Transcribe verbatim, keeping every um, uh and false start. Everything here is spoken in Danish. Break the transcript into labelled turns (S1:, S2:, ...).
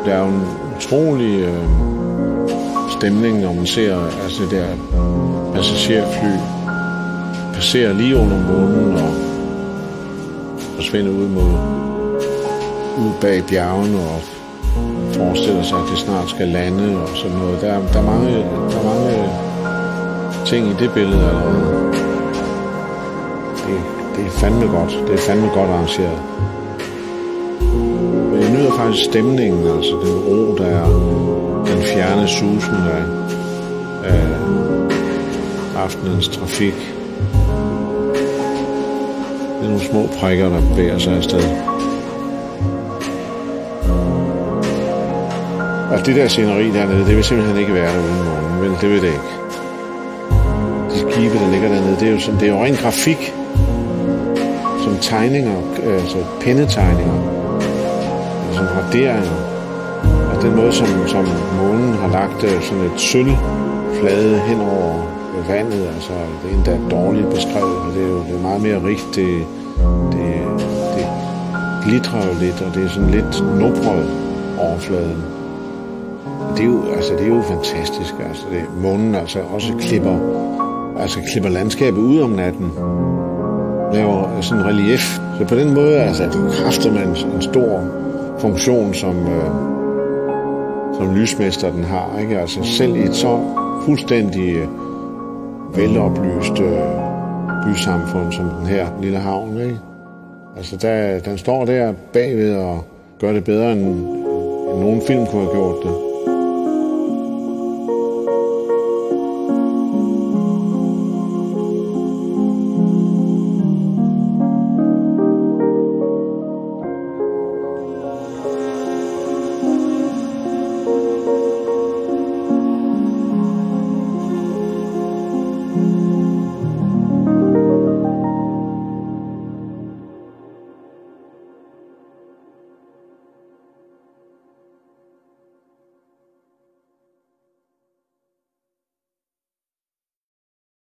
S1: der er jo en utrolig øh, stemning, når man ser altså det der passagerfly passere lige under månen og forsvinde ud mod ud bag bjergene og forestiller sig, at det snart skal lande og sådan noget. Der, der, er, mange, der er mange ting i det billede allerede. Det, det er fandme godt. Det er fandme godt arrangeret. Men jeg nyder faktisk stemningen, altså den ro, der er, den fjerne susen af, af aftenens trafik. Det er nogle små prikker, der bevæger sig afsted. Og det der sceneri dernede, det vil simpelthen ikke være der uden morgen. Vel, det vil det ikke. De skibe, der ligger dernede, det er jo, sådan, det er jo ren grafik. Som tegninger, altså pennetegninger. Som raderinger. Og den måde, som, som månen har lagt sådan et sølvflade hen over vandet, altså det er endda dårligt beskrevet, og det er jo det er meget mere rigt. Det, det, det glitrer jo lidt, og det er sådan lidt nubret overfladen. Det er jo, altså, det er jo fantastisk. Altså, det, månen altså også klipper, altså, klipper landskabet ud om natten. Laver sådan en relief. Så på den måde altså, kræfter man en, en stor funktion, som, øh, som lysmester den har. Ikke? Altså, selv i et så fuldstændig øh, veloplyst øh, bysamfund som den her lille havn. Ikke? Altså, der, den står der bagved og gør det bedre, end, end nogen film kunne have gjort det.